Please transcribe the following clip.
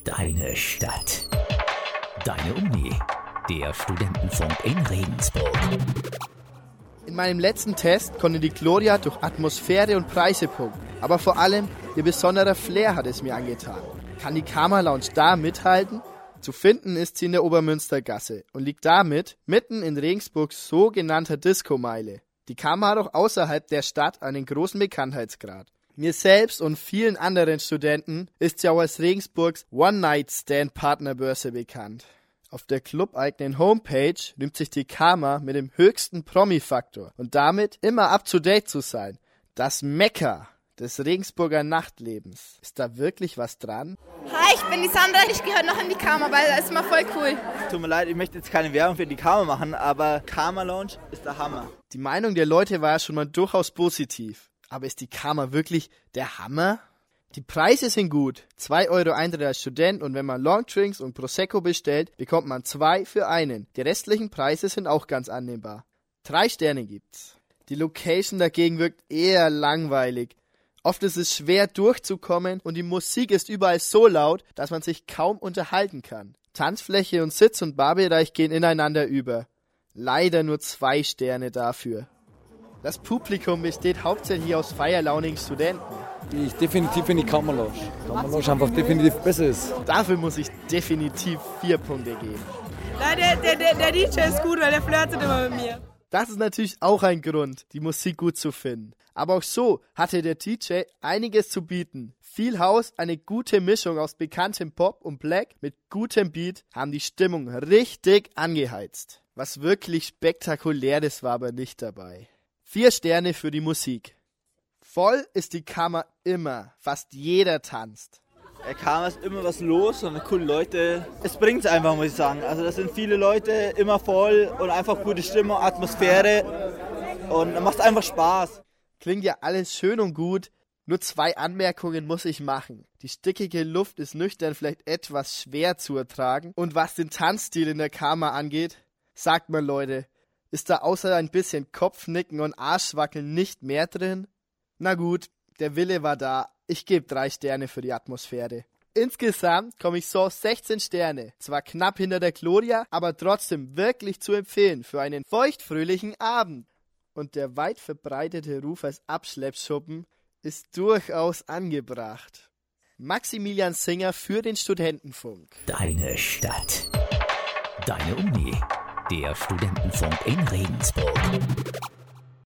Deine Stadt. Deine Uni. Der Studentenfunk in Regensburg. In meinem letzten Test konnte die Gloria durch Atmosphäre und Preise punkten. Aber vor allem ihr besonderer Flair hat es mir angetan. Kann die Karma Lounge da mithalten? Zu finden ist sie in der Obermünstergasse und liegt damit mitten in Regensburgs sogenannter Disco-Meile. Die Karma hat auch außerhalb der Stadt einen großen Bekanntheitsgrad. Mir selbst und vielen anderen Studenten ist sie auch als Regensburgs One-Night-Stand-Partnerbörse bekannt. Auf der clubeigenen Homepage rühmt sich die Karma mit dem höchsten Promi-Faktor und damit immer up-to-date zu sein. Das Mekka des Regensburger Nachtlebens. Ist da wirklich was dran? Hi, ich bin die Sandra. Ich gehe heute noch in die Karma, weil das ist immer voll cool. Tut mir leid, ich möchte jetzt keine Werbung für die Karma machen, aber Karma Lounge ist der Hammer. Die Meinung der Leute war ja schon mal durchaus positiv. Aber ist die Karma wirklich der Hammer? Die Preise sind gut. 2 Euro Eintritt als Student und wenn man Longdrinks und Prosecco bestellt, bekommt man 2 für einen. Die restlichen Preise sind auch ganz annehmbar. 3 Sterne gibt's. Die Location dagegen wirkt eher langweilig. Oft ist es schwer durchzukommen und die Musik ist überall so laut, dass man sich kaum unterhalten kann. Tanzfläche und Sitz- und Barbereich gehen ineinander über. Leider nur 2 Sterne dafür. Das Publikum besteht hauptsächlich aus feierlaunigen Studenten. Die ich definitiv in die Karma Lounge. Karma Lounge einfach definitiv besser ist. Dafür muss ich definitiv 4 Punkte geben. Der DJ ist gut, weil der flirtet immer mit mir. Das ist natürlich auch ein Grund, die Musik gut zu finden. Aber auch so hatte der DJ einiges zu bieten. Viel House, eine gute Mischung aus bekanntem Pop und Black mit gutem Beat haben die Stimmung richtig angeheizt. Was wirklich Spektakuläres war aber nicht dabei. 4 Sterne für die Musik. Voll ist die Karma immer. Fast jeder tanzt. Bei Karma ist immer was los und coole Leute. Es bringt's einfach, muss ich sagen. Also das sind viele Leute, immer voll und einfach gute Stimmung, Atmosphäre und dann macht's einfach Spaß. Klingt ja alles schön und gut. Nur 2 Anmerkungen muss ich machen. Die stickige Luft ist nüchtern vielleicht etwas schwer zu ertragen. Und was den Tanzstil in der Karma angeht, sagt mal Leute, ist da außer ein bisschen Kopfnicken und Arschwackeln nicht mehr drin? Na gut, der Wille war da. Ich gebe 3 Sterne für die Atmosphäre. Insgesamt komme ich so auf 16 Sterne. Zwar knapp hinter der Gloria, aber trotzdem wirklich zu empfehlen für einen feuchtfröhlichen Abend. Und der weit verbreitete Ruf als Abschleppschuppen ist durchaus angebracht. Maximilian Singer für den Studentenfunk. Deine Stadt. Deine Uni. Der Studentenfunk in Regensburg.